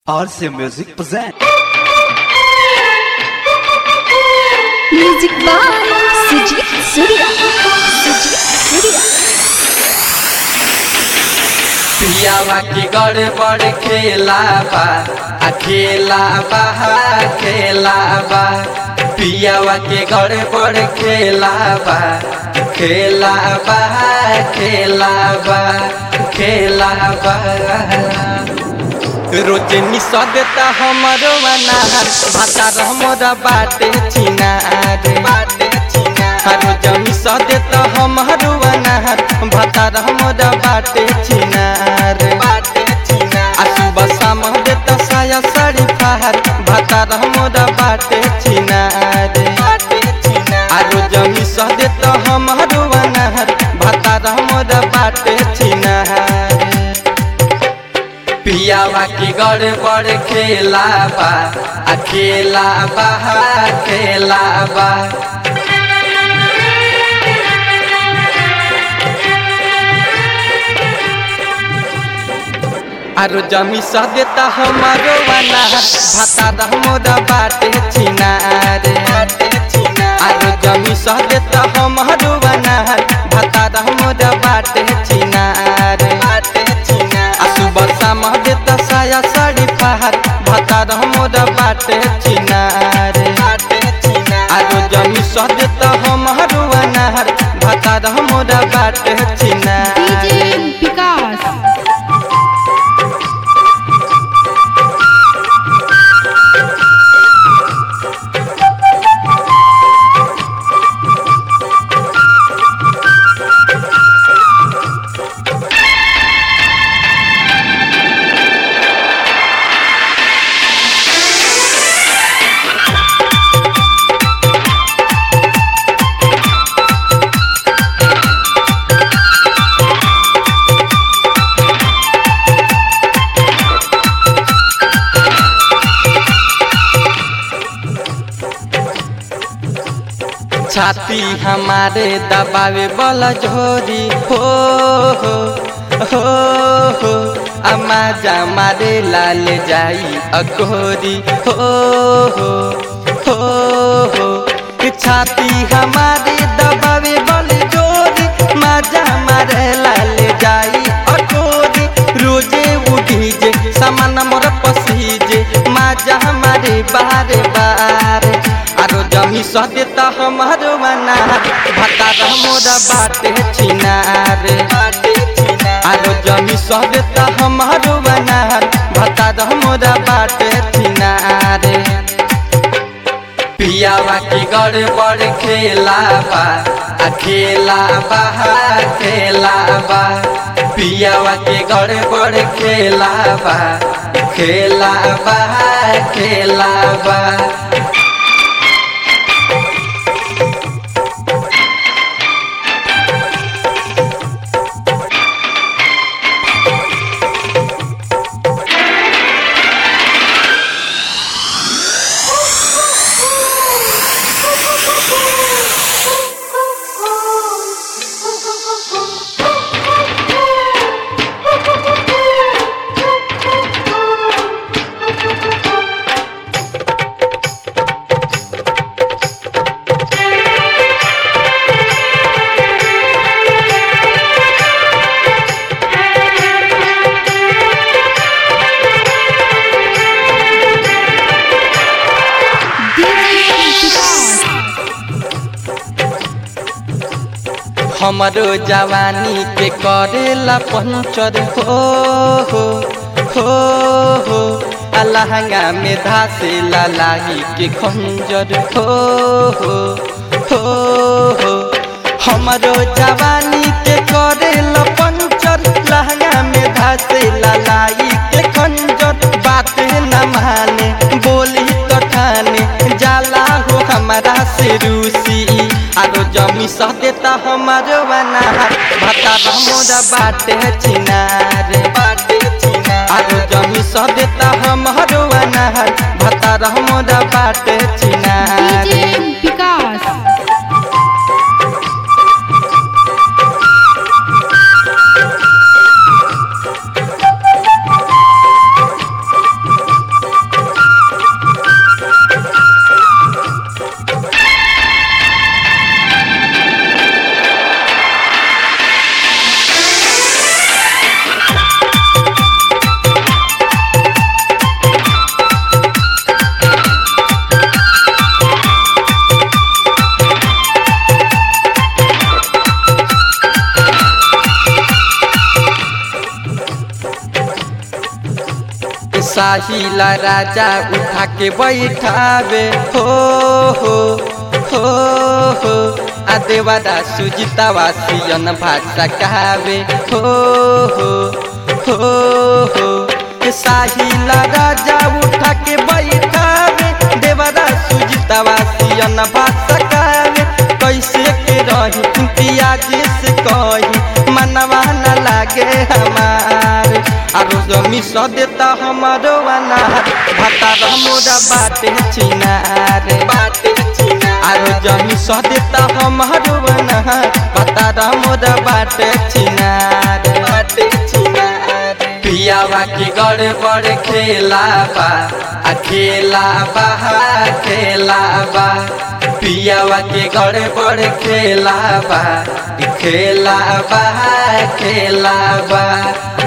RC Music present. Music by Sujit Surya. Sujit Surya. पियावा की गड़बड़ खेलाबा खेलाबा खेलाबा पियावा के गड़बड़ खेलाबा खेलाबा खेलाबा खेलाबा रोज निशा देता हमारो अनार भातार हमारा बाटे चिनार बाटे चिनार रोज निशा देता हमारो अनार भातार हमारा बाटे चिनार बाटे चिनार सुबह शाम देता साया साड़ी फहार भातार हमारा बाटे चिनार बाटे चिनार रोज निशा देता हमारो अनार भातार हमारा बाटे चिनार पियावा की गड़बड़ खेलाबा खेलाबा खेलाबा आरो जमी सा देता हमारो अनार भातार हमारा बाटे चिनार आरो जमी सा देता हमारो अनार भातार हमारा बाटे चिनार सुबह शाम देता साया साड़ी फहार भातार हमारा बाटे चिनार आरो जमी सा देता हमारो अनार भातार हमारा बाटे चिनार DJ Vikas. छाती हमारे दबावे वाला झोरी हो हो अमाजा मारे लाल जाई अकोरी हो छाती हमारे दबावे वाले झोरी माजा मारे लाल जाई अकोरी रोजे उठी जे सामान मोर पसीजे माजा हमारे बारे बारे आरो जमी सा देता हमारो अनार भातार हमारा बाटे चिनार आरो जमी सा देता हमारो अनार भातार हमारा बाटे चिनार पियावा की गड़बड़ खेलाबा खेलाबा खेलाबा पियावा के गड़बड़ खेलाबा खेलाबा खेलाबा हमारो जवानी के करेला पंचर हो अलहंगा में धासे लाही के खंजर हो हमारो जवानी के करेला पंचर लहंगा में धासे लाही के खंजर बात न माने बोली तो ठाने जाला हो हमारा से रूसी आरो जमी सा देता हमारो अनार भातार हमारा बाटे चिनार आरो जमी सा देता हमारो अनार भातार हमारा बाटे चिनार DJ Vikas. साहिला राजा उठा के बैठावे हो हो आ देवरा सुजितावा सियन भाषा कहावे हो साहिला राजा उठा के बैठावे देवरा सुजितावा सियन भाषा कहावे कैसे के रही इम्तियाज से कही मनवा न लागे हमार आरो जमी स देता हमारो अनार भातार मोरा बाटे चिनार आरो जमी स देता हमारो अनार भातार मोरा बाटे चिनार पियावा की गड़बड़ खेलाबा खेलाबा पियावा के गड़बड़ खेलाबा